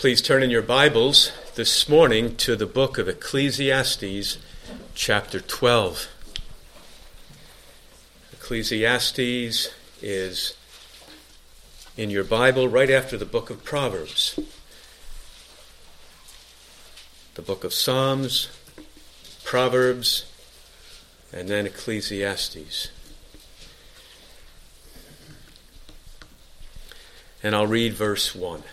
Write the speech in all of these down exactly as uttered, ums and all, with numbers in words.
Please turn in your Bibles this morning to the book of Ecclesiastes, chapter twelve. Ecclesiastes is in your Bible right after the book of Proverbs. The book of Psalms, Proverbs, and then Ecclesiastes. And I'll read verse one.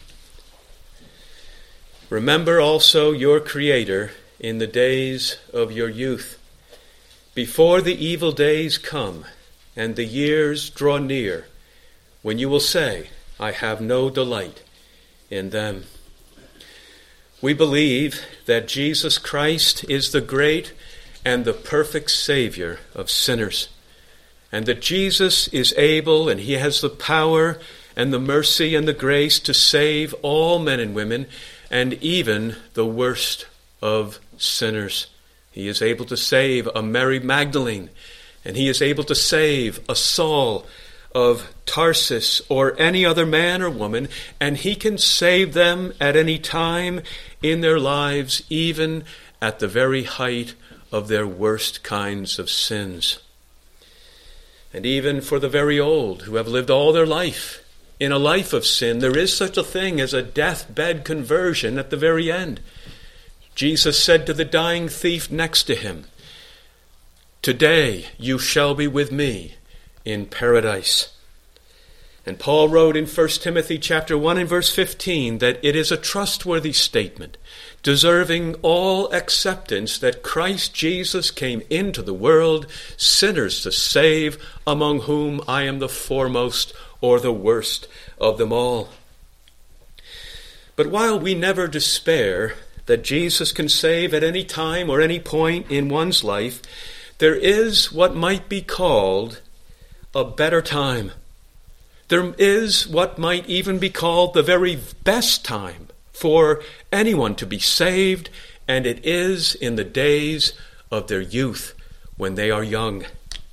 Remember also your Creator in the days of your youth, before the evil days come and the years draw near, when you will say, I have no delight in them. We believe that Jesus Christ is the great and the perfect Savior of sinners, and that Jesus is able and he has the power and the mercy and the grace to save all men and women, and even the worst of sinners. He is able to save a Mary Magdalene, and he is able to save a Saul of Tarsus or any other man or woman, and he can save them at any time in their lives, even at the very height of their worst kinds of sins. And even for the very old who have lived all their life in a life of sin, there is such a thing as a deathbed conversion at the very end. Jesus said to the dying thief next to him, "Today you shall be with me in paradise." And Paul wrote in First Timothy chapter one and verse fifteen that it is a trustworthy statement, deserving all acceptance, that Christ Jesus came into the world, sinners to save, among whom I am the foremost or the worst of them all. But while we never despair that Jesus can save at any time or any point in one's life, there is what might be called a better time. There is what might even be called the very best time for anyone to be saved, and it is in the days of their youth, when they are young.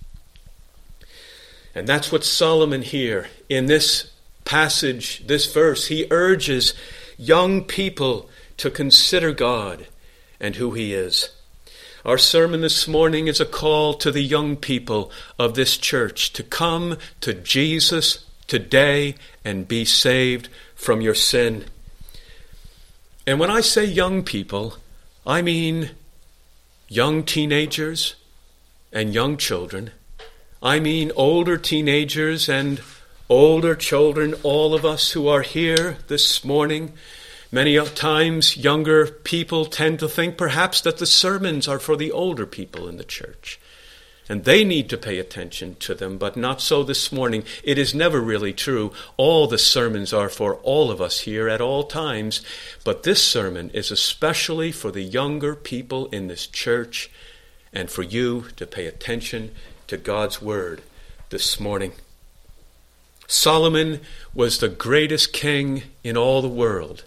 And that's what Solomon here, in this passage, this verse, he urges young people to consider God and who he is. Our sermon this morning is a call to the young people of this church to come to Jesus today and be saved from your sin. And when I say young people, I mean young teenagers and young children. I mean older teenagers and older children, all of us who are here this morning. Many times younger people tend to think perhaps that the sermons are for the older people in the church, and they need to pay attention to them, but not so this morning. It is never really true. All the sermons are for all of us here at all times, but this sermon is especially for the younger people in this church and for you to pay attention to God's word this morning. Solomon was the greatest king in all the world.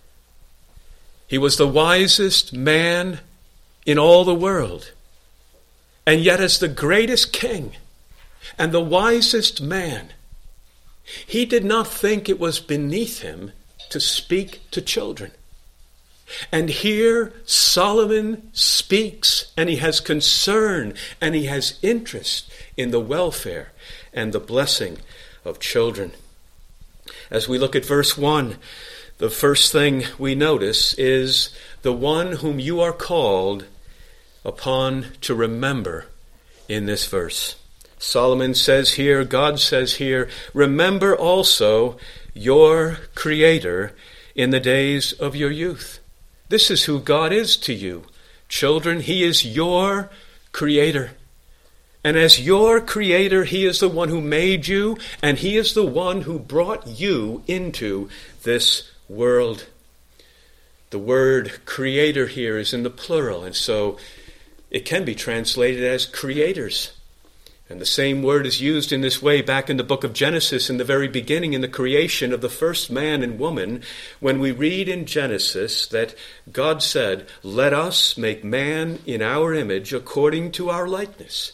He was the wisest man in all the world. And yet, as the greatest king and the wisest man, he did not think it was beneath him to speak to children. And here Solomon speaks, and he has concern and he has interest in the welfare and the blessing of children. As we look at verse one, the first thing we notice is the one whom you are called upon to remember in this verse. Solomon says here, God says here, remember also your Creator in the days of your youth. This is who God is to you, children. He is your Creator. And as your Creator, he is the one who made you, and he is the one who brought you into this world. The word creator here is in the plural, and so it can be translated as creators. And the same word is used in this way back in the book of Genesis, in the very beginning, in the creation of the first man and woman, when we read in Genesis that God said, "Let us make man in our image according to our likeness."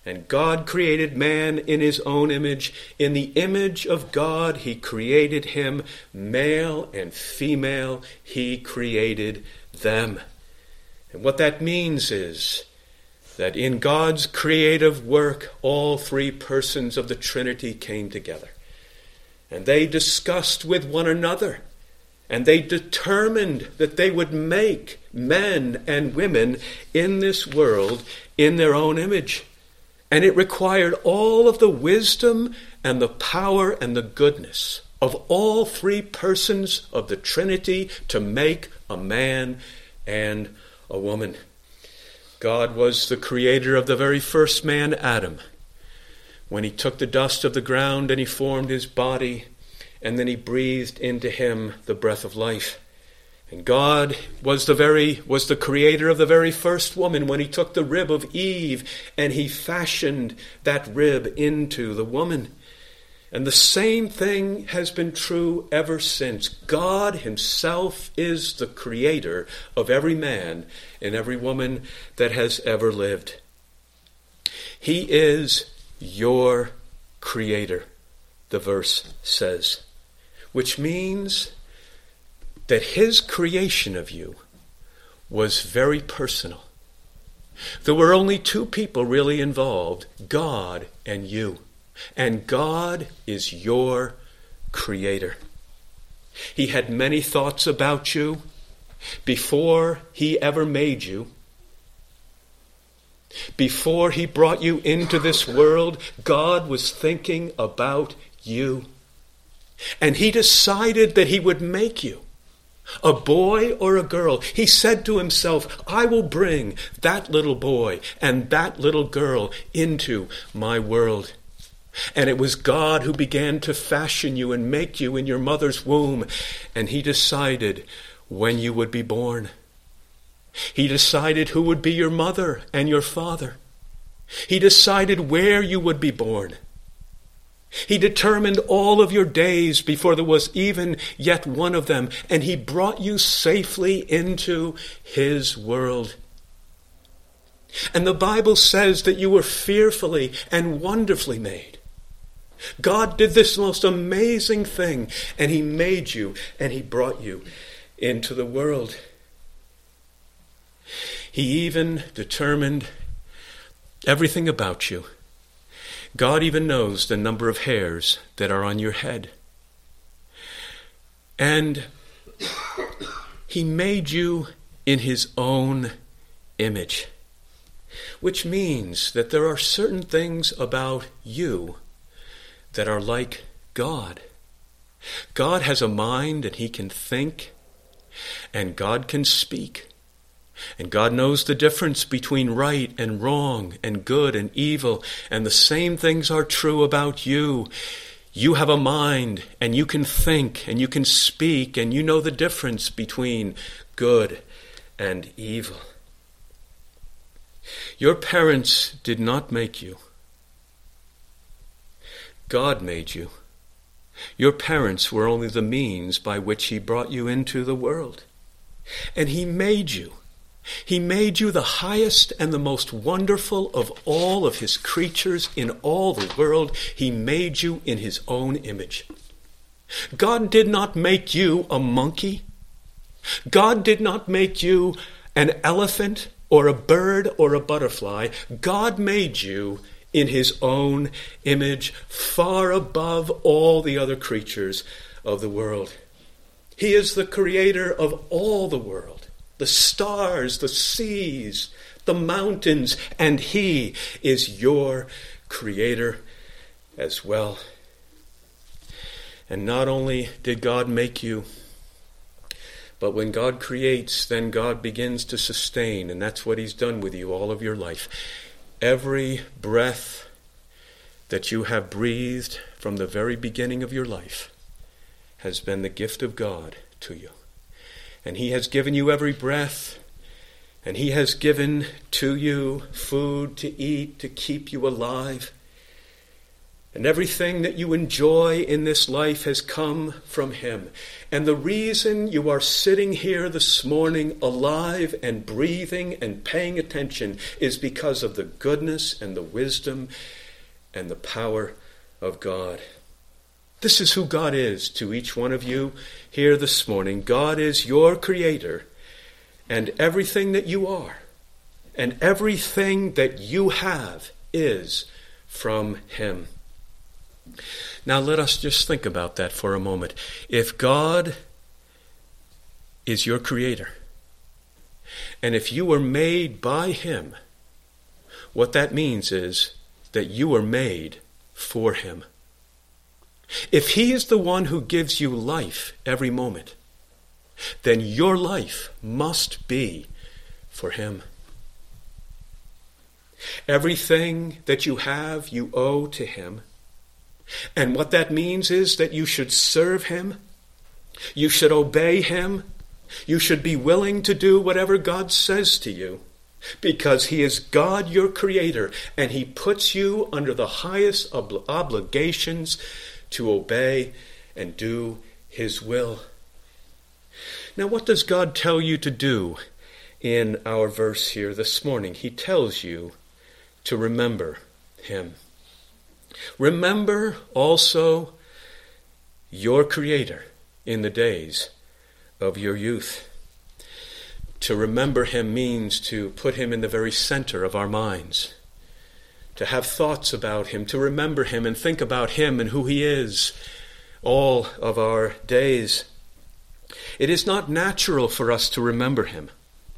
And God created man in his own image. In the image of God he created him. Male and female he created them. And what that means is that in God's creative work, all three persons of the Trinity came together. And they discussed with one another. And they determined that they would make men and women in this world in their own image. And it required all of the wisdom and the power and the goodness of all three persons of the Trinity to make a man and a woman. God was the creator of the very first man, Adam, when he took the dust of the ground and he formed his body, and then he breathed into him the breath of life. And God was the very was the creator of the very first woman when he took the rib of Eve and he fashioned that rib into the woman. And the same thing has been true ever since. God himself is the creator of every man and every woman that has ever lived. He is your creator, the verse says, which means that his creation of you was very personal. There were only two people really involved, God and you. And God is your creator. He had many thoughts about you before he ever made you. Before he brought you into this world, God was thinking about you. And he decided that he would make you a boy or a girl. He said to himself, I will bring that little boy and that little girl into my world. And it was God who began to fashion you and make you in your mother's womb. And he decided when you would be born. He decided who would be your mother and your father. He decided where you would be born. He determined all of your days before there was even yet one of them, and he brought you safely into his world. And the Bible says that you were fearfully and wonderfully made. God did this most amazing thing, and he made you, and he brought you into the world. He even determined everything about you. God even knows the number of hairs that are on your head. And he made you in his own image, which means that there are certain things about you that are like God. God has a mind and he can think, and God can speak. And God knows the difference between right and wrong and good and evil. And the same things are true about you. You have a mind and you can think and you can speak and you know the difference between good and evil. Your parents did not make you. God made you. Your parents were only the means by which he brought you into the world. And he made you. He made you the highest and the most wonderful of all of his creatures in all the world. He made you in his own image. God did not make you a monkey. God did not make you an elephant or a bird or a butterfly. God made you in his own image, far above all the other creatures of the world. He is the creator of all the world, the stars, the seas, the mountains, and he is your creator as well. And not only did God make you, but when God creates, then God begins to sustain, and that's what he's done with you all of your life. Every breath that you have breathed from the very beginning of your life has been the gift of God to you. And he has given you every breath, and he has given to you food to eat to keep you alive. And everything that you enjoy in this life has come from him. And the reason you are sitting here this morning alive and breathing and paying attention is because of the goodness and the wisdom and the power of God. This is who God is to each one of you here this morning. God is your creator, and everything that you are and everything that you have is from him. Now let us just think about that for a moment. If God is your creator, and if you were made by him, what that means is that you were made for him. If he is the one who gives you life every moment, then your life must be for him. Everything that you have, you owe to him. And what that means is that you should serve him, you should obey him, you should be willing to do whatever God says to you, because he is God, your creator, and he puts you under the highest ob- obligations to obey and do his will. Now, what does God tell you to do in our verse here this morning? He tells you to remember him. Remember also your Creator in the days of your youth. To remember him means to put him in the very center of our minds, to have thoughts about him, to remember him and think about him and who he is all of our days. It is not natural for us to remember him.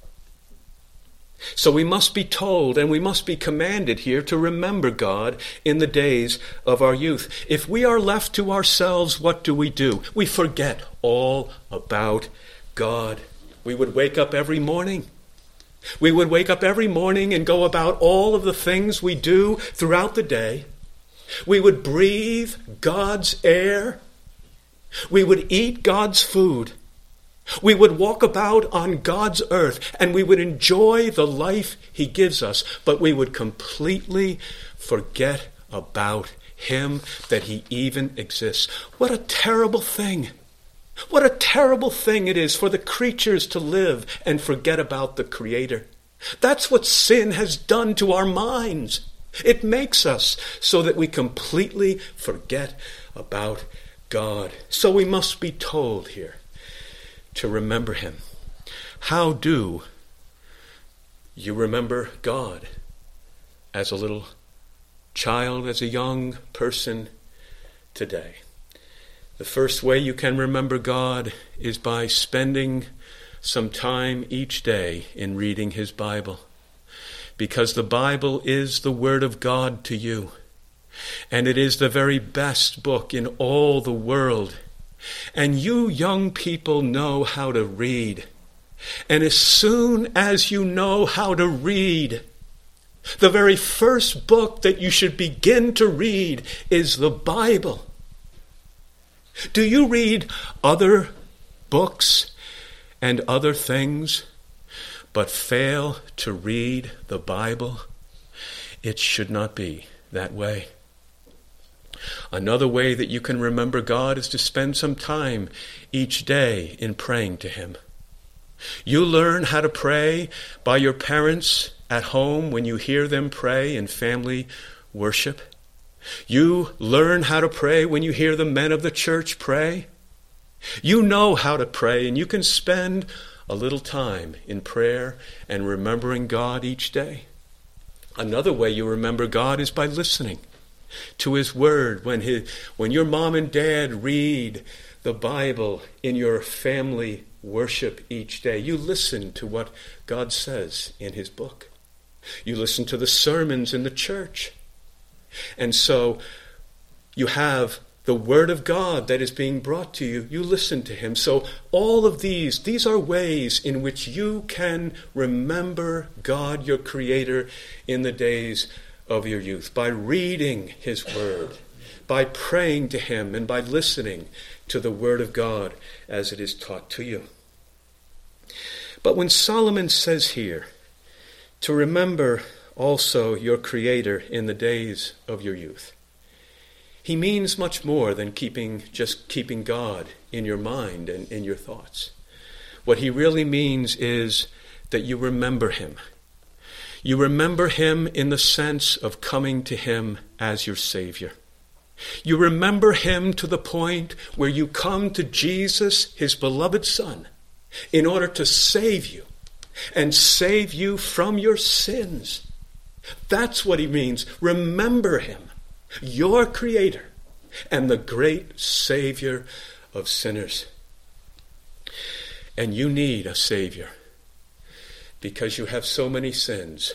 So we must be told and we must be commanded here to remember God in the days of our youth. If we are left to ourselves, what do we do? We forget all about God. We would wake up every morning. We would wake up every morning and go about all of the things we do throughout the day. We would breathe God's air. We would eat God's food. We would walk about on God's earth and we would enjoy the life he gives us, but we would completely forget about him, that he even exists. What a terrible thing. What a terrible thing it is for the creatures to live and forget about the Creator. That's what sin has done to our minds. It makes us so that we completely forget about God. So we must be told here to remember him. How do you remember God as a little child, as a young person today? The first way you can remember God is by spending some time each day in reading his Bible, because the Bible is the Word of God to you, and it is the very best book in all the world. And you young people know how to read. And as soon as you know how to read, the very first book that you should begin to read is the Bible. Do you read other books and other things, but fail to read the Bible? It should not be that way. Another way that you can remember God is to spend some time each day in praying to him. You learn how to pray by your parents at home when you hear them pray in family worship. You learn how to pray when you hear the men of the church pray. You know how to pray, and you can spend a little time in prayer and remembering God each day. Another way you remember God is by listening to his word. When his, when your mom and dad read the Bible in your family worship each day, you listen to what God says in his book. You listen to the sermons in the church. And so you have the word of God that is being brought to you. You listen to him. So all of these, these are ways in which you can remember God, your Creator, in the days of your youth, by reading his word, by praying to him, and by listening to the word of God as it is taught to you. But when Solomon says here to remember also your Creator in the days of your youth, he means much more than keeping just keeping God in your mind and in your thoughts. What he really means is that you remember him. You remember him in the sense of coming to him as your Savior. You remember him to the point where you come to Jesus, his beloved Son, in order to save you and save you from your sins. That's what he means. Remember him, your Creator and the great Savior of sinners. And you need a Savior because you have so many sins,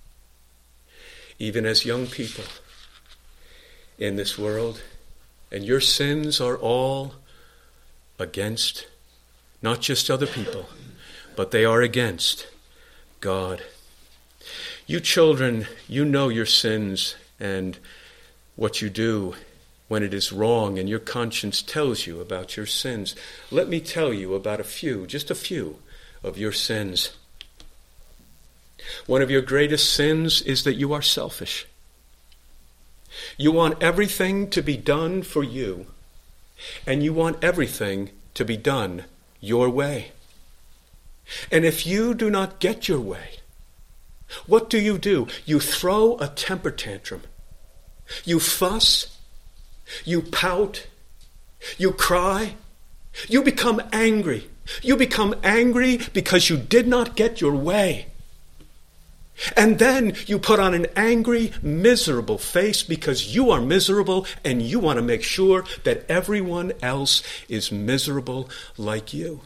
even as young people in this world. And your sins are all against not just other people, but they are against God. You children, you know your sins and what you do when it is wrong, and your conscience tells you about your sins. Let me tell you about a few, just a few, of your sins. One of your greatest sins is that you are selfish. You want everything to be done for you, and you want everything to be done your way. And if you do not get your way, what do you do? You throw a temper tantrum. You fuss. You pout. You cry. You become angry. You become angry because you did not get your way. And then you put on an angry, miserable face because you are miserable and you want to make sure that everyone else is miserable like you.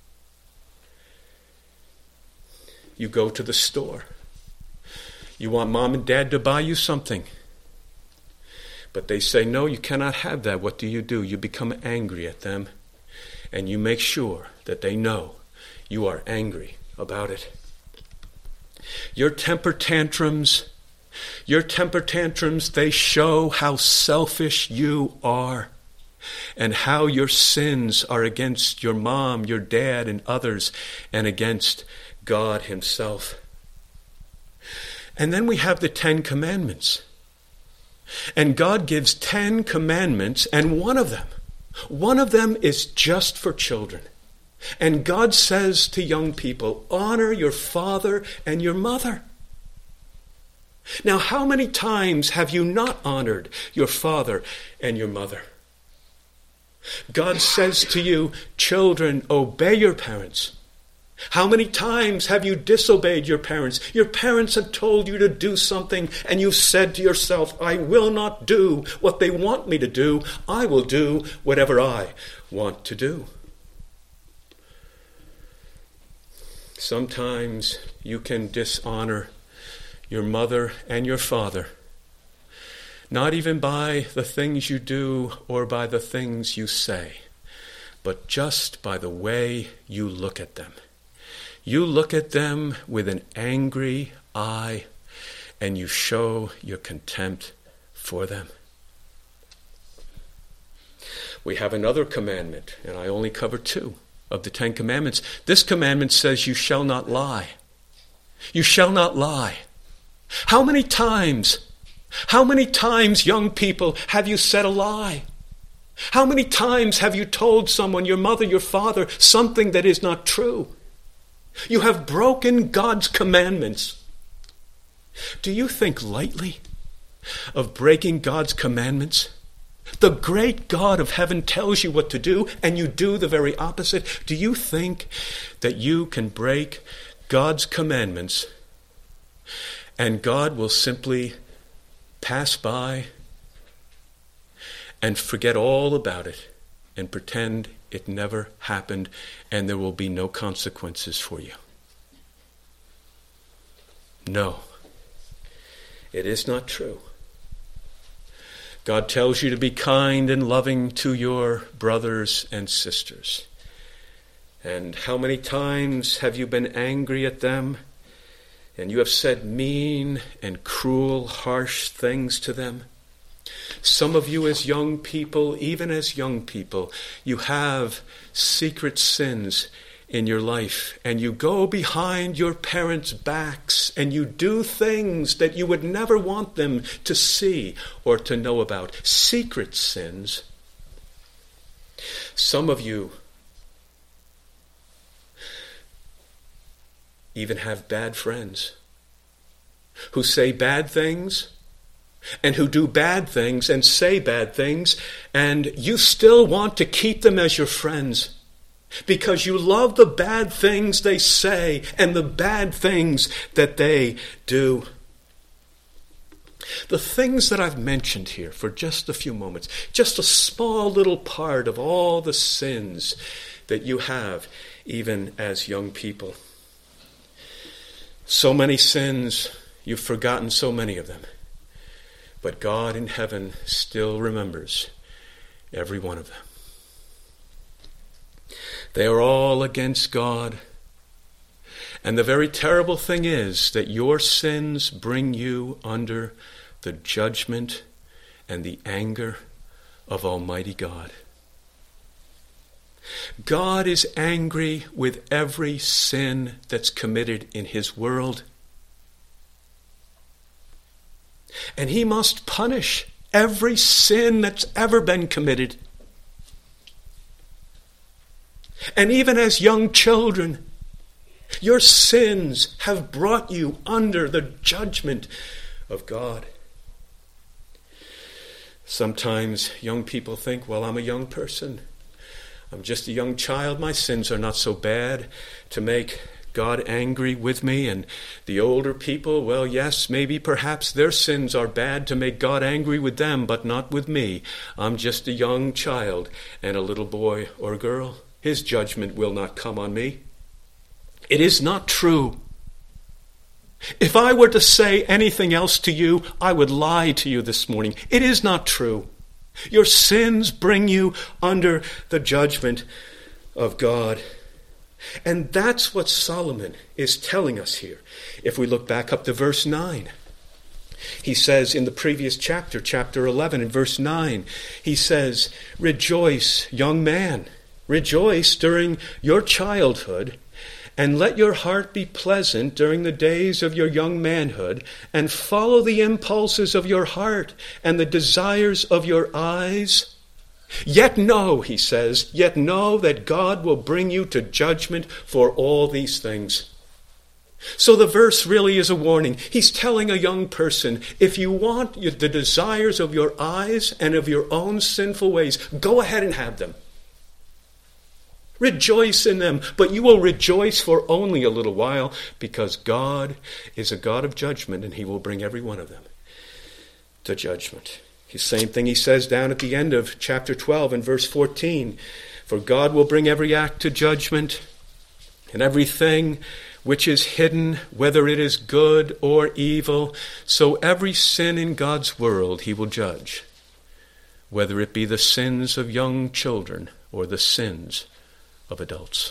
You go to the store. You want mom and dad to buy you something. But they say, no, you cannot have that. What do you do? You become angry at them. And you make sure that they know you are angry about it. Your temper tantrums, your temper tantrums, they show how selfish you are and how your sins are against your mom, your dad, and others, and against God himself. And then we have the Ten Commandments. And God gives ten commandments, and one of them, one of them is just for children. And God says to young people, honor your father and your mother. Now, how many times have you not honored your father and your mother? God says to you, children, obey your parents. How many times have you disobeyed your parents? Your parents have told you to do something and you've said to yourself, I will not do what they want me to do. I will do whatever I want to do. Sometimes you can dishonor your mother and your father, not even by the things you do or by the things you say, but just by the way you look at them. You look at them with an angry eye, and you show your contempt for them. We have another commandment, and I only cover two of the Ten Commandments. This commandment says you shall not lie. You shall not lie. How many times, how many times, young people, have you said a lie? How many times have you told someone, your mother, your father, something that is not true? You have broken God's commandments. Do you think lightly of breaking God's commandments? The great God of heaven tells you what to do, and you do the very opposite. Do you think that you can break God's commandments and God will simply pass by and forget all about it and pretend it never happened and there will be no consequences for you? No, it is not true. God tells you to be kind and loving to your brothers and sisters. And how many times have you been angry at them and you have said mean and cruel, harsh things to them? Some of you as young people, even as young people, you have secret sins in your life, and you go behind your parents' backs and you do things that you would never want them to see or to know about, secret sins. Some of you even have bad friends who say bad things and who do bad things and say bad things, and you still want to keep them as your friends because you love the bad things they say and the bad things that they do. The things that I've mentioned here for just a few moments, just a small little part of all the sins that you have even as young people. So many sins, you've forgotten so many of them. But God in heaven still remembers every one of them. They are all against God. And the very terrible thing is that your sins bring you under the judgment and the anger of Almighty God. God is angry with every sin that's committed in his world. And he must punish every sin that's ever been committed. And even as young children, your sins have brought you under the judgment of God. Sometimes young people think, well, I'm a young person. I'm just a young child. My sins are not so bad to make God angry with me. And the older people, well, yes, maybe perhaps their sins are bad to make God angry with them, but not with me. I'm just a young child and a little boy or girl. His judgment will not come on me. It is not true. If I were to say anything else to you, I would lie to you this morning. It is not true. Your sins bring you under the judgment of God. And that's what Solomon is telling us here. If we look back up to verse nine, he says in the previous chapter, chapter eleven, in verse nine, he says, "Rejoice, young man, rejoice during your childhood, and let your heart be pleasant during the days of your young manhood, and follow the impulses of your heart and the desires of your eyes. Yet know," he says, "yet know that God will bring you to judgment for all these things." So the verse really is a warning. He's telling a young person, if you want the desires of your eyes and of your own sinful ways, go ahead and have them. Rejoice in them, but you will rejoice for only a little while, because God is a God of judgment, and he will bring every one of them to judgment. The same thing he says down at the end of chapter twelve and verse fourteen. "For God will bring every act to judgment, and everything which is hidden, whether it is good or evil. So every sin in God's world he will judge, whether it be the sins of young children or the sins of adults."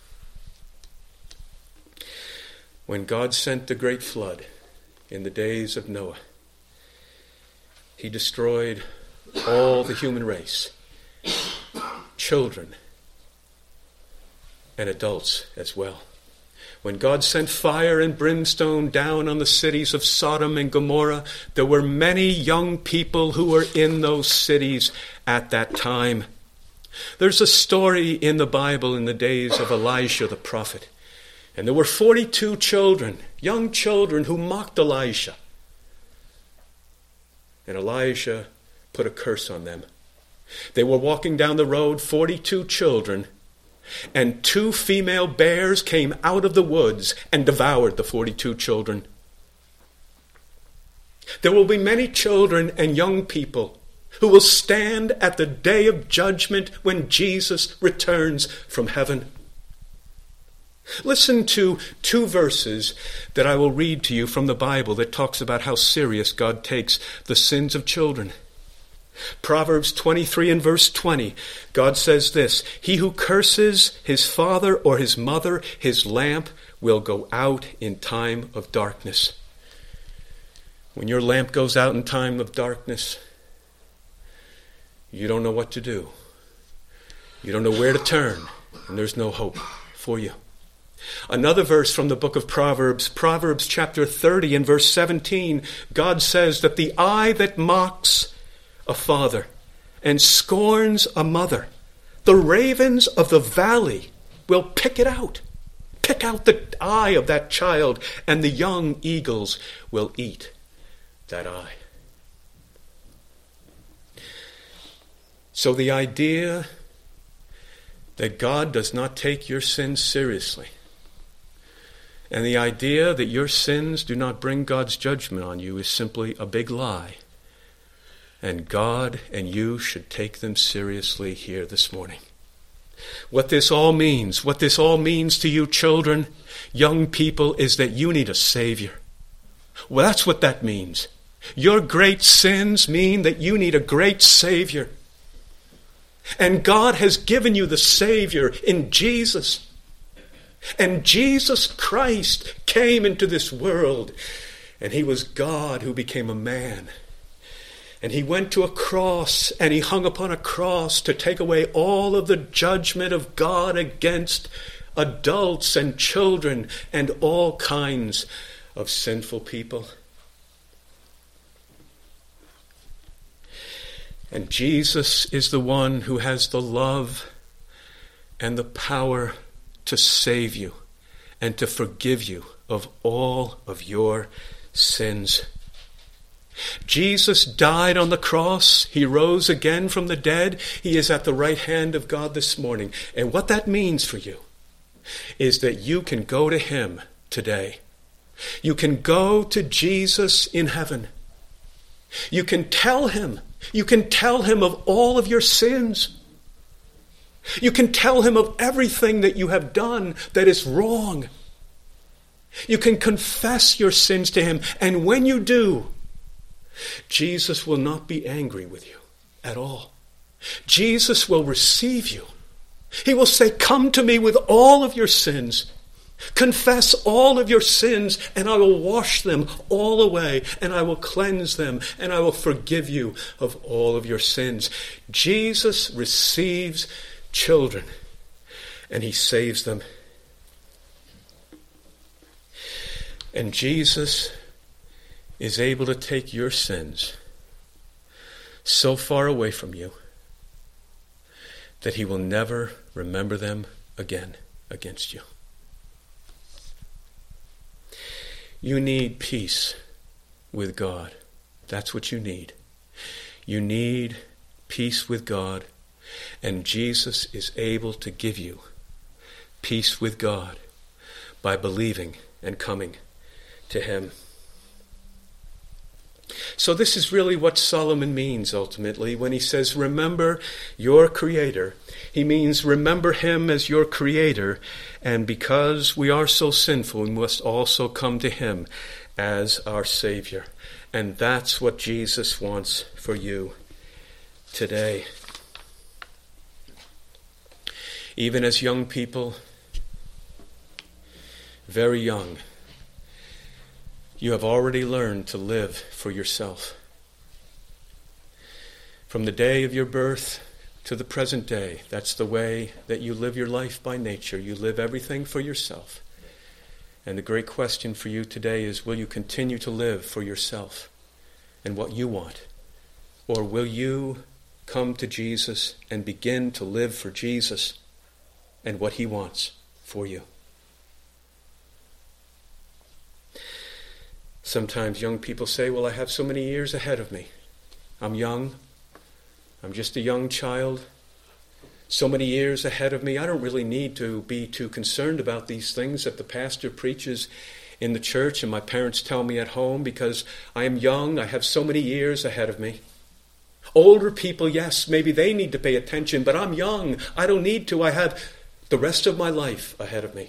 When God sent the great flood in the days of Noah, he destroyed all the human race, children and adults as well. When God sent fire and brimstone down on the cities of Sodom and Gomorrah, there were many young people who were in those cities at that time. There's a story in the Bible in the days of Elijah the prophet. And there were forty-two children, young children, who mocked Elijah. And Elijah put a curse on them. They were walking down the road, forty-two children, and two female bears came out of the woods and devoured the forty-two children. There will be many children and young people who will stand at the day of judgment when Jesus returns from heaven. Listen to two verses that I will read to you from the Bible that talks about how serious God takes the sins of children. Proverbs twenty-three and verse twenty, God says this, "He who curses his father or his mother, his lamp will go out in time of darkness." When your lamp goes out in time of darkness, you don't know what to do. You don't know where to turn, and there's no hope for you. Another verse from the book of Proverbs, Proverbs chapter thirty and verse seventeen, God says that the eye that mocks a father and scorns a mother, the ravens of the valley will pick it out. Pick out the eye of that child, and the young eagles will eat that eye. So the idea that God does not take your sins seriously, and the idea that your sins do not bring God's judgment on you is simply a big lie. And God and you should take them seriously here this morning. What this all means, what this all means to you children, young people, is that you need a Savior. Well, that's what that means. Your great sins mean that you need a great Savior. And God has given you the Savior in Jesus. And Jesus Christ came into this world, and he was God who became a man. And he went to a cross, and he hung upon a cross to take away all of the judgment of God against adults and children and all kinds of sinful people. And Jesus is the one who has the love and the power to save you and to forgive you of all of your sins. Jesus died on the cross. He rose again from the dead. He is at the right hand of God this morning. And what that means for you is that you can go to him today. You can go to Jesus in heaven. You can tell him. You can tell him of all of your sins. You can tell him of everything that you have done that is wrong. You can confess your sins to him. And when you do, Jesus will not be angry with you at all. Jesus will receive you. He will say, come to me with all of your sins. Confess all of your sins, and I will wash them all away, and I will cleanse them, and I will forgive you of all of your sins. Jesus receives children, and he saves them. And Jesus is able to take your sins so far away from you that he will never remember them again against you. You need peace with God. That's what you need. You need peace with God. And Jesus is able to give you peace with God by believing and coming to him. So this is really what Solomon means ultimately when he says, remember your Creator. He means remember him as your Creator. And because we are so sinful, we must also come to him as our Savior. And that's what Jesus wants for you today. Even as young people, very young, you have already learned to live for yourself. From the day of your birth to the present day, that's the way that you live your life by nature. You live everything for yourself. And the great question for you today is, will you continue to live for yourself and what you want? Or will you come to Jesus and begin to live for Jesus and what he wants for you? Sometimes young people say, well, I have so many years ahead of me. I'm young. I'm just a young child. So many years ahead of me. I don't really need to be too concerned about these things that the pastor preaches in the church and my parents tell me at home, because I am young. I have so many years ahead of me. Older people, yes, maybe they need to pay attention, but I'm young. I don't need to. I have the rest of my life ahead of me.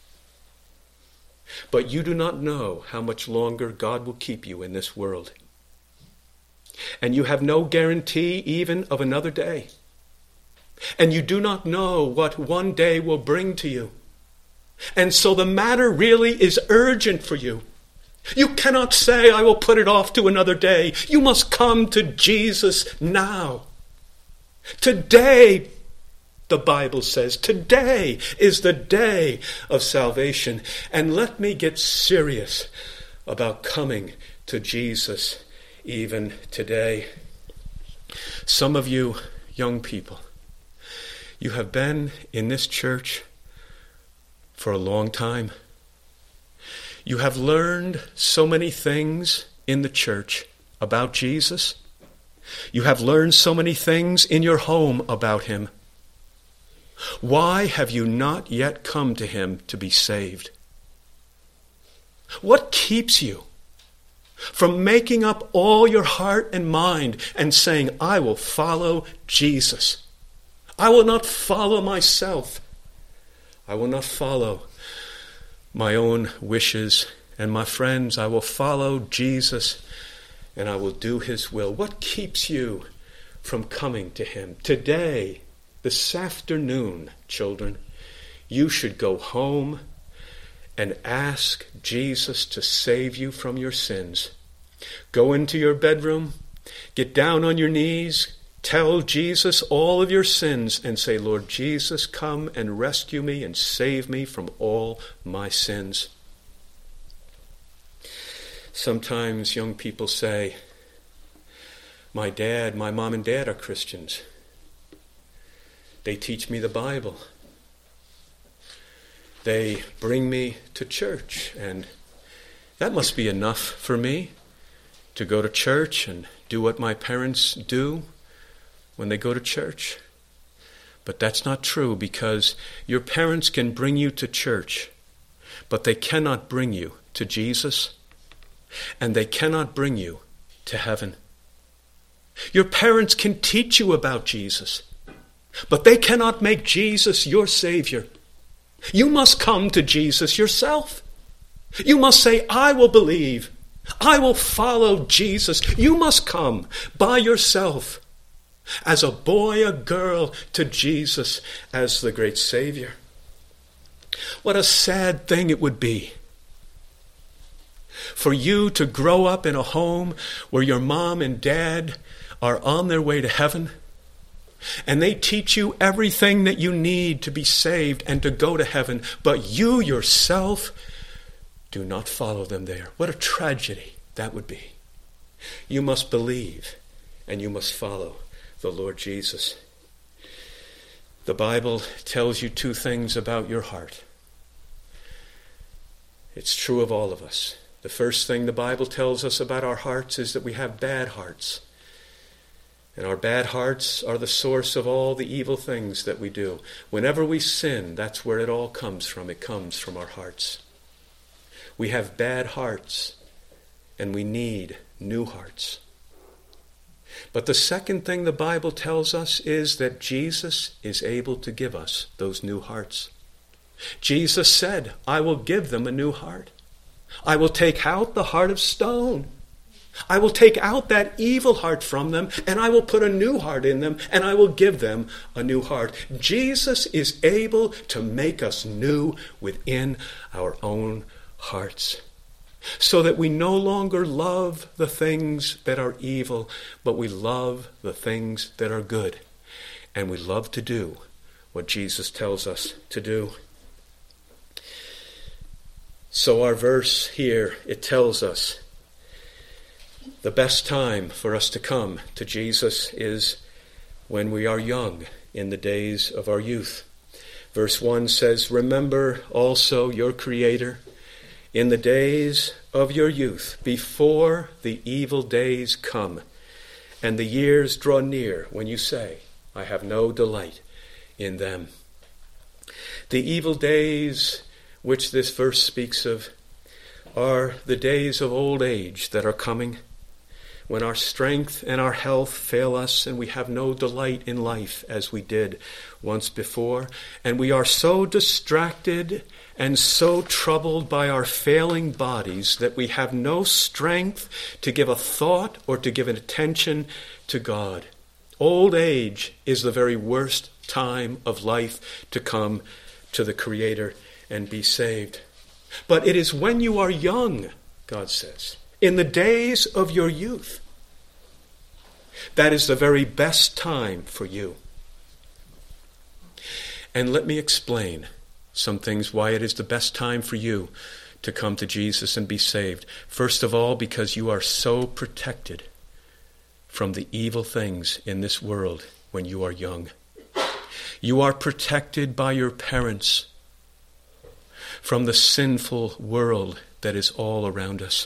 But you do not know how much longer God will keep you in this world. And you have no guarantee even of another day. And you do not know what one day will bring to you. And so the matter really is urgent for you. You cannot say, I will put it off to another day. You must come to Jesus now. Today, The Bible says today is the day of salvation. And let me get serious about coming to Jesus even today. Some of you young people, you have been in this church for a long time. You have learned so many things in the church about Jesus. You have learned so many things in your home about him. Why have you not yet come to him to be saved? What keeps you from making up all your heart and mind and saying, I will follow Jesus. I will not follow myself. I will not follow my own wishes and my friends. I will follow Jesus and I will do his will. What keeps you from coming to him? Today, this afternoon, children, you should go home and ask Jesus to save you from your sins. Go into your bedroom, get down on your knees, tell Jesus all of your sins and say, Lord Jesus, come and rescue me and save me from all my sins. Sometimes young people say, my dad, my mom and dad are Christians. They teach me the Bible. They bring me to church, and that must be enough for me to go to church and do what my parents do when they go to church. But that's not true, because your parents can bring you to church, but they cannot bring you to Jesus, and they cannot bring you to heaven. Your parents can teach you about Jesus, but they cannot make Jesus your Savior. You must come to Jesus yourself. You must say, I will believe. I will follow Jesus. You must come by yourself as a boy, a girl, to Jesus as the great Savior. What a sad thing it would be for you to grow up in a home where your mom and dad are on their way to heaven, and they teach you everything that you need to be saved and to go to heaven, but you yourself do not follow them there. What a tragedy that would be. You must believe and you must follow the Lord Jesus. The Bible tells you two things about your heart. It's true of all of us. The first thing the Bible tells us about our hearts is that we have bad hearts. And our bad hearts are the source of all the evil things that we do. Whenever we sin, that's where it all comes from. It comes from our hearts. We have bad hearts, and we need new hearts. But the second thing the Bible tells us is that Jesus is able to give us those new hearts. Jesus said, I will give them a new heart. I will take out the heart of stone. I will take out that evil heart from them, and I will put a new heart in them, and I will give them a new heart. Jesus is able to make us new within our own hearts, so that we no longer love the things that are evil, but we love the things that are good, and we love to do what Jesus tells us to do. So our verse here, it tells us the best time for us to come to Jesus is when we are young, in the days of our youth. Verse one says, remember also your Creator in the days of your youth, before the evil days come, and the years draw near when you say, I have no delight in them. The evil days which this verse speaks of are the days of old age that are coming, when our strength and our health fail us and we have no delight in life as we did once before, and we are so distracted and so troubled by our failing bodies that we have no strength to give a thought or to give an attention to God. Old age is the very worst time of life to come to the Creator and be saved. But it is when you are young, God says, in the days of your youth, that is the very best time for you. And let me explain some things why it is the best time for you to come to Jesus and be saved. First of all, because you are so protected from the evil things in this world when you are young. You are protected by your parents from the sinful world that is all around us.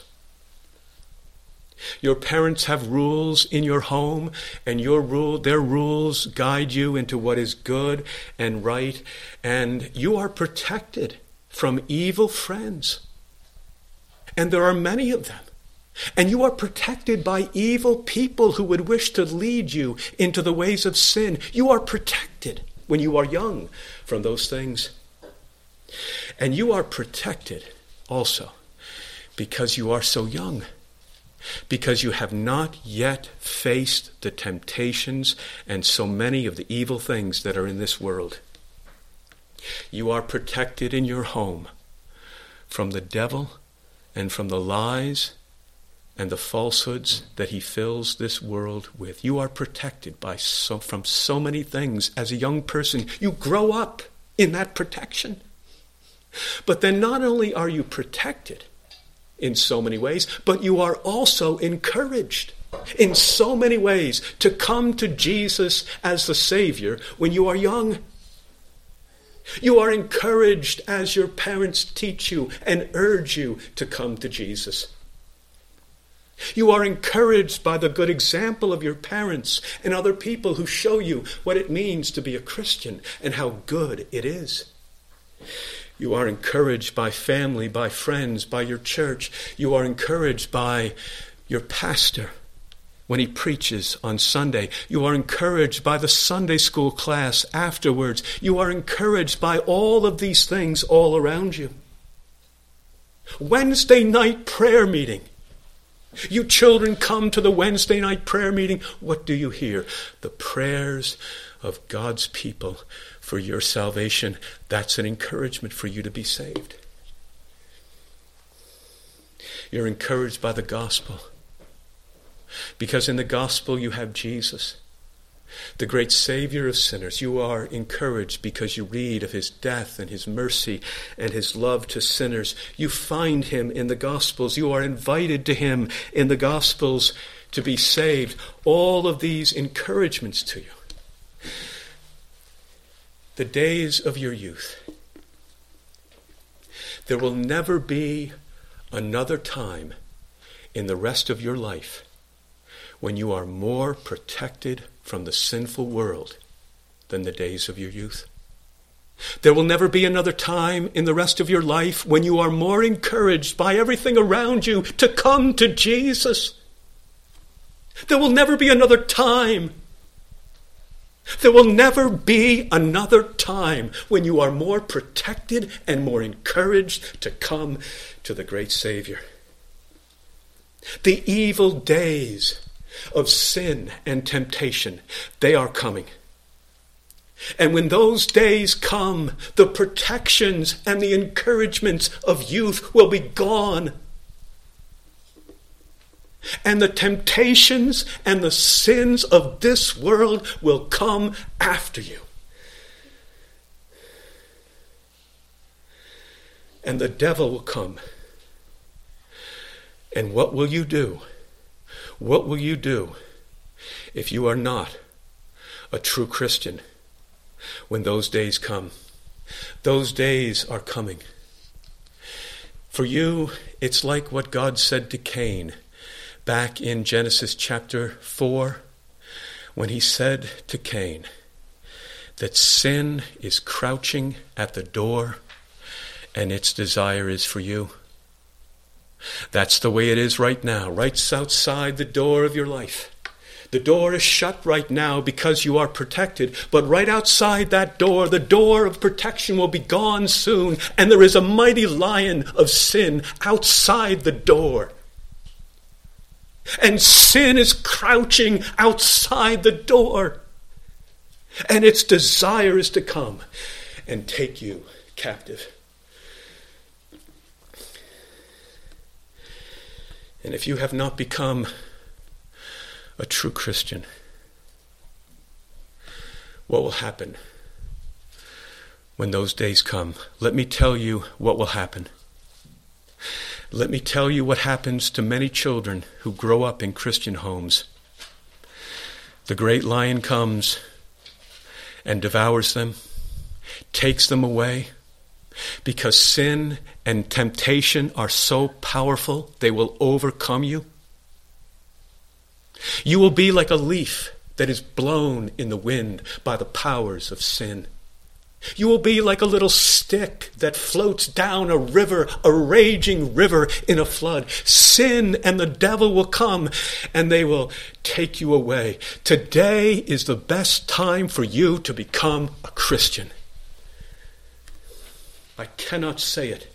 Your parents have rules in your home, and your rule, their rules guide you into what is good and right, and you are protected from evil friends. And there are many of them. And you are protected by evil people who would wish to lead you into the ways of sin. You are protected when you are young from those things. And you are protected also because you are so young, because you have not yet faced the temptations and so many of the evil things that are in this world. You are protected in your home from the devil and from the lies and the falsehoods that he fills this world with. You are protected by so, from so many things as a young person. You grow up in that protection. But then not only are you protected in so many ways, but you are also encouraged in so many ways to come to Jesus as the Savior when you are young. You are encouraged as your parents teach you and urge you to come to Jesus. You are encouraged by the good example of your parents and other people who show you what it means to be a Christian and how good it is. You are encouraged by family, by friends, by your church. You are encouraged by your pastor when he preaches on Sunday. You are encouraged by the Sunday school class afterwards. You are encouraged by all of these things all around you. Wednesday night prayer meeting. You children come to the Wednesday night prayer meeting. What do you hear? The prayers of God's people for your salvation. That's an encouragement for you to be saved. You're encouraged by the gospel, because in the gospel you have Jesus, the great Savior of sinners. You are encouraged because you read of his death and his mercy and his love to sinners. You find him in the Gospels. You are invited to him in the Gospels to be saved. All of these encouragements to you. The days of your youth. There will never be another time in the rest of your life when you are more protected from the sinful world than the days of your youth. There will never be another time in the rest of your life when you are more encouraged by everything around you to come to Jesus. There will never be another time. There will never be another time when you are more protected and more encouraged to come to the great Savior. The evil days of sin and temptation, they are coming. And when those days come, the protections and the encouragements of youth will be gone. And the temptations and the sins of this world will come after you. And the devil will come. And what will you do? What will you do if you are not a true Christian when those days come? Those days are coming. For you, it's like what God said to Cain back in Genesis chapter four, when he said to Cain that sin is crouching at the door and its desire is for you. That's the way it is right now, right outside the door of your life. The door is shut right now because you are protected, but right outside that door, the door of protection will be gone soon, and there is a mighty lion of sin outside the door. And sin is crouching outside the door, and its desire is to come and take you captive. And if you have not become a true Christian, what will happen? When those days come, let me tell you what will happen. Let me tell you what happens to many children who grow up in Christian homes. The great lion comes and devours them, takes them away, because sin and temptation are so powerful, they will overcome you. You will be like a leaf that is blown in the wind by the powers of sin. You will be like a little stick that floats down a river, a raging river in a flood. Sin and the devil will come and they will take you away. Today is the best time for you to become a Christian. I cannot say it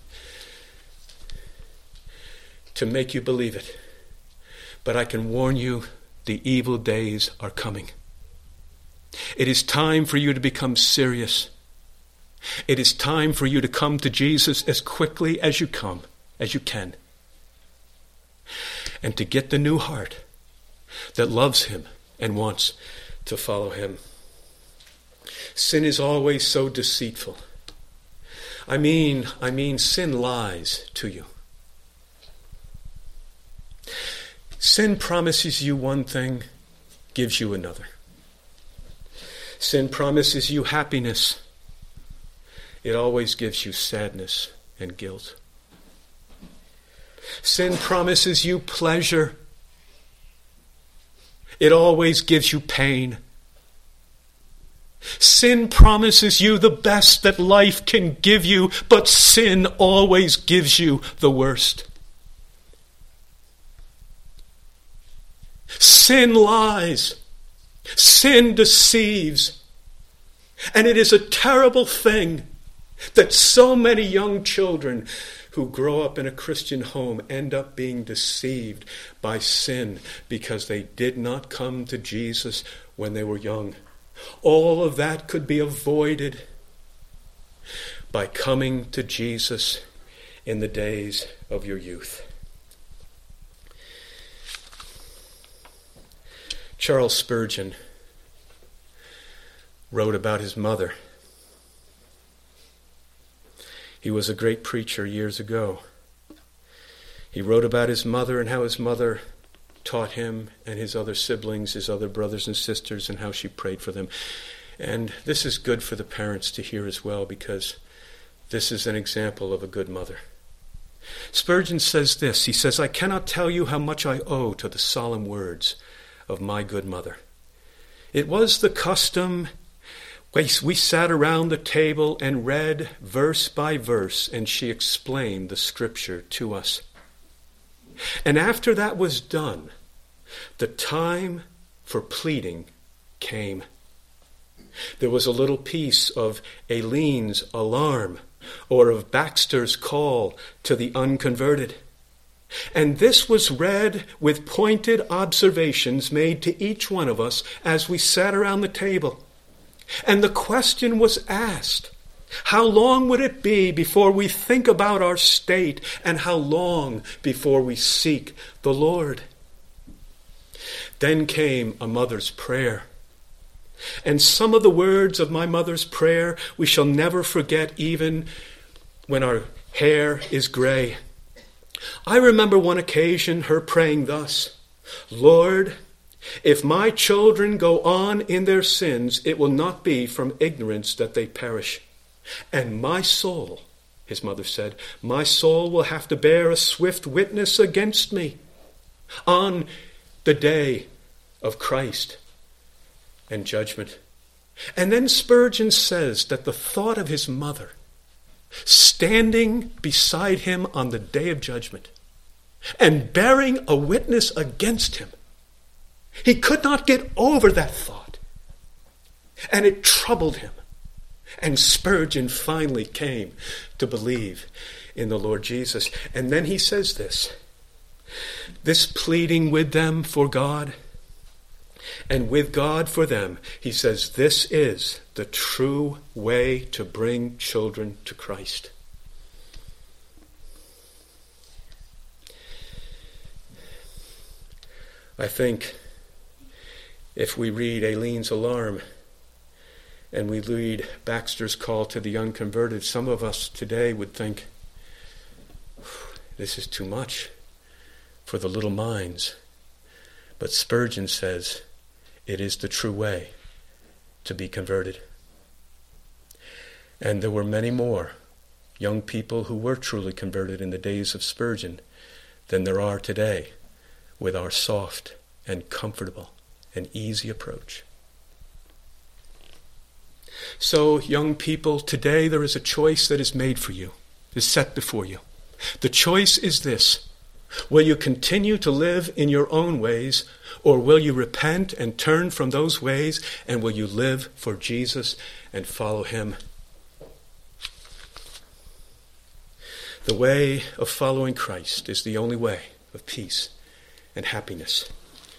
to make you believe it, but I can warn you, the evil days are coming. It is time for you to become serious. It is time for you to come to Jesus as quickly as you come, as you can, and to get the new heart that loves him and wants to follow him. Sin is always so deceitful. I mean, I mean, sin lies to you. Sin promises you one thing, gives you another. Sin promises you happiness. It always gives you sadness and guilt. Sin promises you pleasure. It always gives you pain. Sin promises you the best that life can give you, but sin always gives you the worst. Sin lies. Sin deceives. And it is a terrible thing that so many young children who grow up in a Christian home end up being deceived by sin because they did not come to Jesus when they were young. All of that could be avoided by coming to Jesus in the days of your youth. Charles Spurgeon wrote about his mother. He was a great preacher years ago. He wrote about his mother and how his mother taught him and his other siblings, his other brothers and sisters, and how she prayed for them. And this is good for the parents to hear as well, because this is an example of a good mother. Spurgeon says this. He says, "I cannot tell you how much I owe to the solemn words of my good mother. It was the custom. We sat around the table and read verse by verse, and she explained the scripture to us. And after that was done, the time for pleading came. There was a little piece of Aileen's alarm or of Baxter's call to the unconverted. And this was read with pointed observations made to each one of us as we sat around the table. And the question was asked, how long would it be before we think about our state, and how long before we seek the Lord? Then came a mother's prayer. And some of the words of my mother's prayer we shall never forget, even when our hair is gray. I remember one occasion her praying thus, Lord, if my children go on in their sins, it will not be from ignorance that they perish. And my soul, his mother said, my soul will have to bear a swift witness against me on the day of Christ and judgment. And then Spurgeon says that the thought of his mother standing beside him on the day of judgment and bearing a witness against him, he could not get over that thought. And it troubled him. And Spurgeon finally came to believe in the Lord Jesus. And then he says this, this pleading with them for God and with God for them, he says, this is the true way to bring children to Christ. I think if we read Aileen's alarm and we read Baxter's call to the unconverted, some of us today would think, this is too much for the little minds. But Spurgeon says, it is the true way to be converted. And there were many more young people who were truly converted in the days of Spurgeon than there are today with our soft and comfortable and easy approach. So, young people, today there is a choice that is made for you, is set before you. The choice is this: will you continue to live in your own ways, or will you repent and turn from those ways, and will you live for Jesus and follow him? The way of following Christ is the only way of peace and happiness.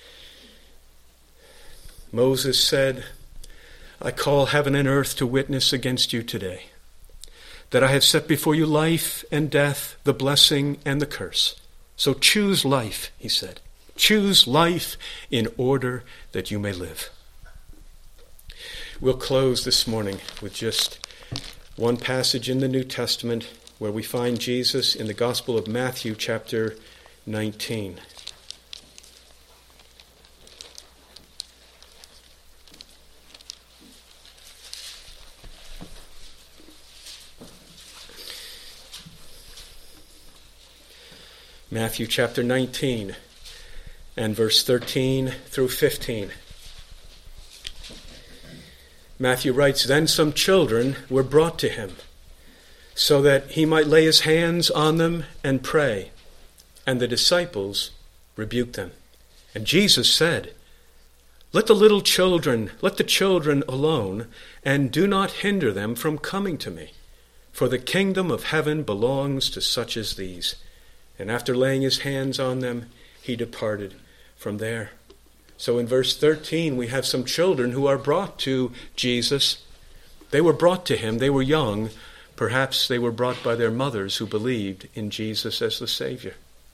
Moses said, I call heaven and earth to witness against you today, that I have set before you life and death, the blessing and the curse. So choose life, he said. Choose life in order that you may live. We'll close this morning with just one passage in the New Testament where we find Jesus in the Gospel of Matthew, chapter nineteen. Matthew chapter nineteen and verse thirteen through fifteen. Matthew writes, Then some children were brought to him, so that he might lay his hands on them and pray. And the disciples rebuked them. And Jesus said, Let the little children, let the children alone, and do not hinder them from coming to me, for the kingdom of heaven belongs to such as these. And after laying his hands on them, he departed from there. So in verse thirteen, we have some children who are brought to Jesus. They were brought to him. They were young. Perhaps they were brought by their mothers who believed in Jesus as the Savior.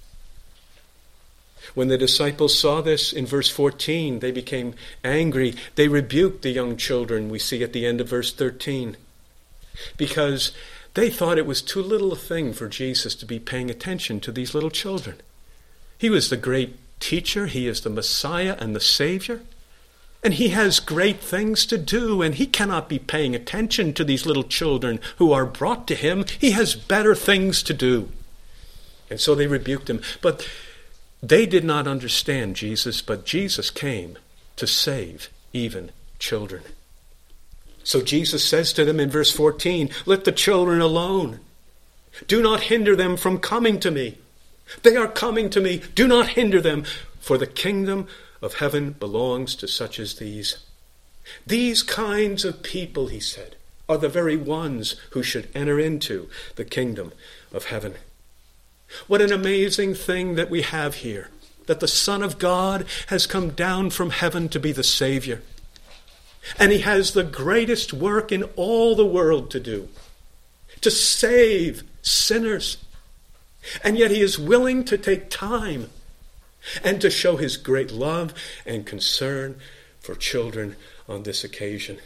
When the disciples saw this in verse fourteen, they became angry. They rebuked the young children, we see at the end of verse thirteen, because they thought it was too little a thing for Jesus to be paying attention to these little children. He was the great teacher. He is the Messiah and the Savior. And he has great things to do, and he cannot be paying attention to these little children who are brought to him. He has better things to do. And so they rebuked him. But they did not understand Jesus, but Jesus came to save even children. So Jesus says to them in verse fourteen, Let the children alone. Do not hinder them from coming to me. They are coming to me. Do not hinder them, for the kingdom of heaven belongs to such as these. These kinds of people, he said, are the very ones who should enter into the kingdom of heaven. What an amazing thing that we have here, that the Son of God has come down from heaven to be the Savior. And he has the greatest work in all the world to do, to save sinners. And yet he is willing to take time and to show his great love and concern for children on this occasion.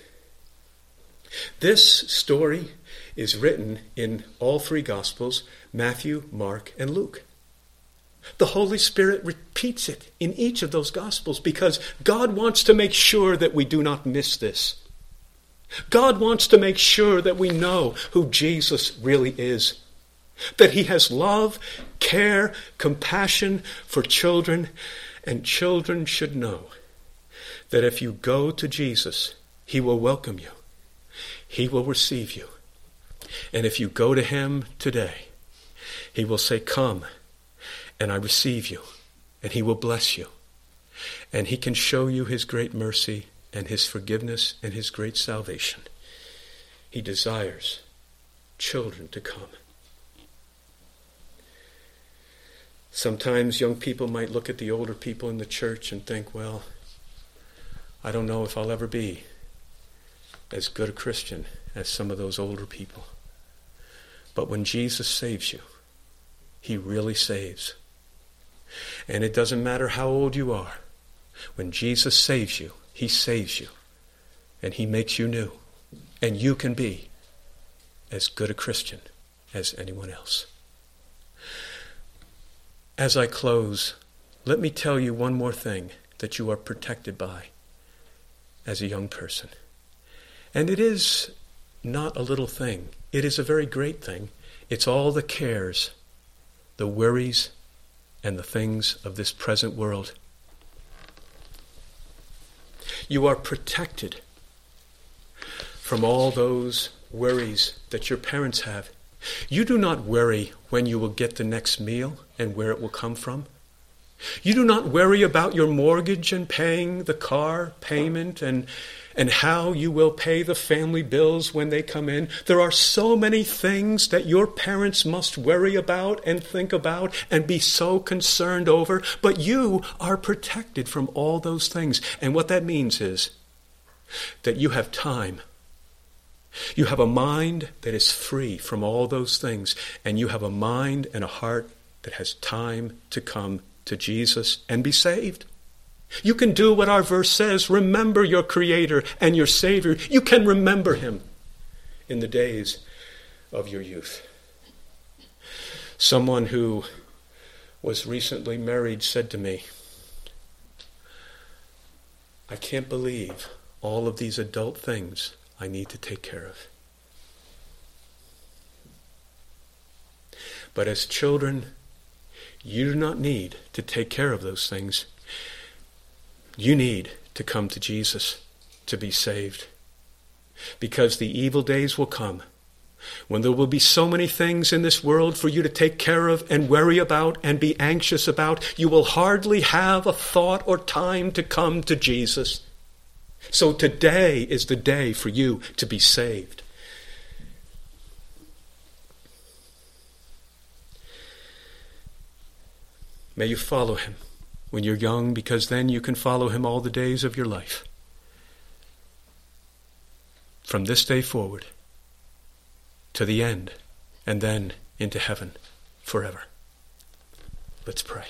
This story is written in all three Gospels, Matthew, Mark, and Luke. The Holy Spirit repeats it in each of those Gospels because God wants to make sure that we do not miss this. God wants to make sure that we know who Jesus really is. That he has love, care, compassion for children, and children should know that if you go to Jesus, he will welcome you. He will receive you. And if you go to him today, he will say, Come, and I receive you, and he will bless you. And he can show you his great mercy and his forgiveness and his great salvation. He desires children to come. Sometimes young people might look at the older people in the church and think, well, I don't know if I'll ever be as good a Christian as some of those older people. But when Jesus saves you, he really saves. And it doesn't matter how old you are. When Jesus saves you, he saves you. And he makes you new. and you can be as good a Christian as anyone else. As I close, let me tell you one more thing that you are protected by as a young person. And it is not a little thing. It is a very great thing. It's all the cares, the worries, and the things of this present world. You are protected from all those worries that your parents have. You do not worry when you will get the next meal and where it will come from. You do not worry about your mortgage and paying the car payment and, and how you will pay the family bills when they come in. There are so many things that your parents must worry about and think about and be so concerned over, but you are protected from all those things. And what that means is that you have time. You have a mind that is free from all those things, and you have a mind and a heart that has time to come to Jesus and be saved. You can do what our verse says. Remember your Creator and your Savior. You can remember Him in the days of your youth. Someone who was recently married said to me, I can't believe all of these adult things I need to take care of. But as children, you do not need to take care of those things. You need to come to Jesus to be saved. Because the evil days will come when there will be so many things in this world for you to take care of and worry about and be anxious about. You will hardly have a thought or time to come to Jesus. So today is the day for you to be saved. May you follow Him when you're young, because then you can follow Him all the days of your life. From this day forward to the end, and then into heaven forever. Let's pray.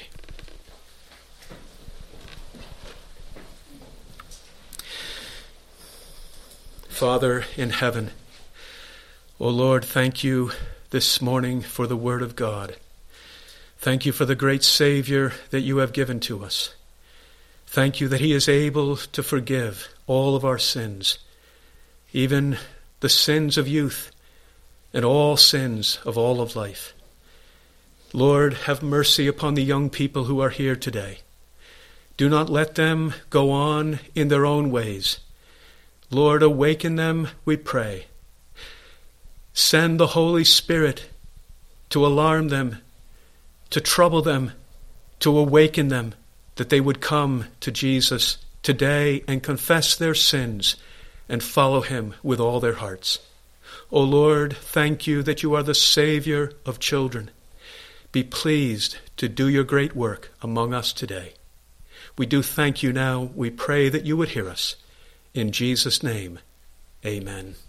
Father in heaven, O Lord, thank you this morning for the Word of God. Thank you for the great Savior that you have given to us. Thank you that He is able to forgive all of our sins, even the sins of youth and all sins of all of life. Lord, have mercy upon the young people who are here today. Do not let them go on in their own ways. Lord, awaken them, we pray. Send the Holy Spirit to alarm them, to trouble them, to awaken them, that they would come to Jesus today and confess their sins and follow Him with all their hearts. O Lord, thank you that you are the Savior of children. Be pleased to do your great work among us today. We do thank you now. We pray that you would hear us. In Jesus' name, amen.